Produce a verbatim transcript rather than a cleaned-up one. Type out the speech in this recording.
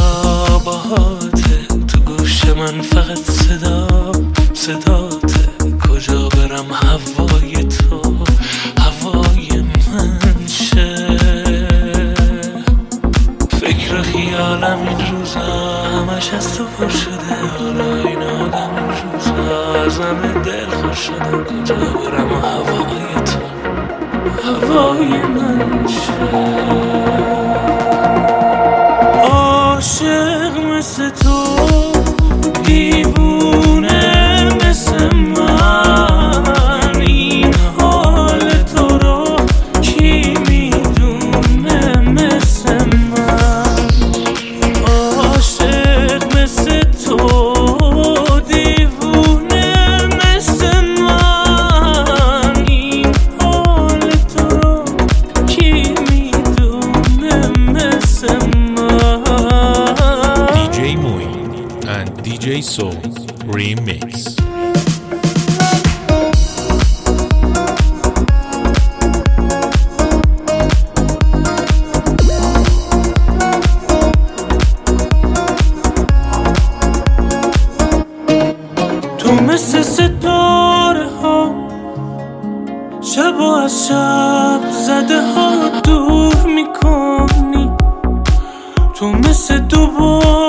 باهاته، تو گوش من فقط صدا صداته. کجا برم هوای تو هوای من شه. فکر و خیالم این روزا همش از تو پر شده. حالا این آدم این روزا از همه دل خوش شده. کجا برم هوای تو هوای من شه. عاشق مثل تو دیوونه مثل من، این حال تو رو کی میدونه مثل من. عاشق مثل تو دیوونه مثل من، این حال تو رو کی میدونه مثل من. دی جی Moin and دی جی Soul Remix. تو مثل ستاره ها شب و از شب زده ها دور میکنی. تو مثل دوباره